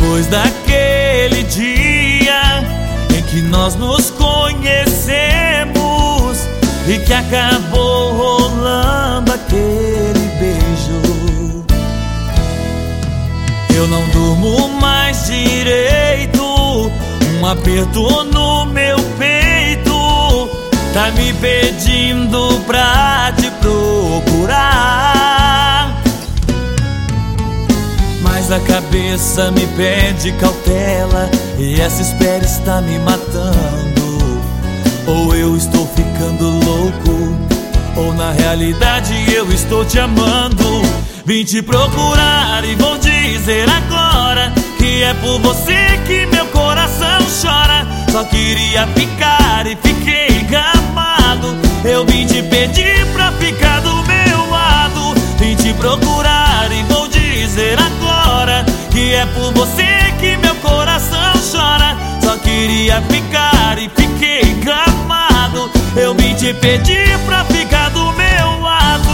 Depois daquele dia em que nós nos conhecemos e que acabou rolando aquele beijo, eu não durmo mais direito. Um aperto no meu peito tá me pedindo pra te procurar, mas a cabeça me pede cautela e essa espera está me matando. Ou eu estou ficando louco, ou na realidade eu estou te amando. Vim te procurar e vou dizer agora que é por você que meu coração chora. Só queria ficar e fiquei encamado. Eu vim te pedir pra ficar do meu lado. Vim te procurar e vou dizer agora que é por você que meu coração chora. Só queria ficar e fiquei encamado. Eu vim te pedir pra ficar do meu lado.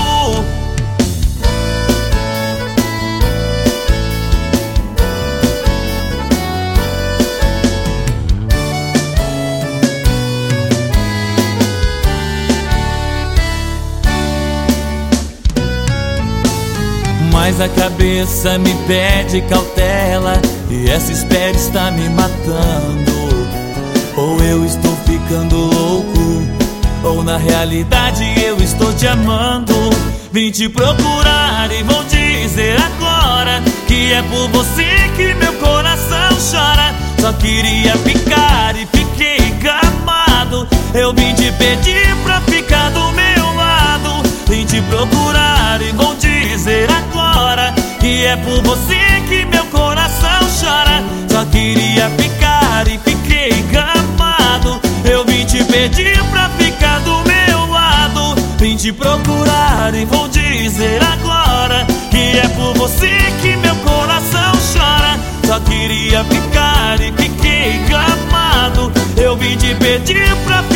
Mas a cabeça me pede cautela e essa espera está me matando. Ou eu estou ficando louco, ou na realidade eu estou te amando. Vim te procurar e vou dizer agora que é por você que meu coração chora. Só queria ficar e fiquei encamado. Eu vim te pedir pra ficar do meu lado. Vim te procurar e vou dizer agora que é por você que meu coração chora. Só queria ficar e fiquei encamado. Eu vim te pedir pra ficar do meu lado. Vim te procurar e vou dizer agora que é por você que meu coração chora. Só queria ficar e fiquei encamado. Eu vim te pedir pra ficar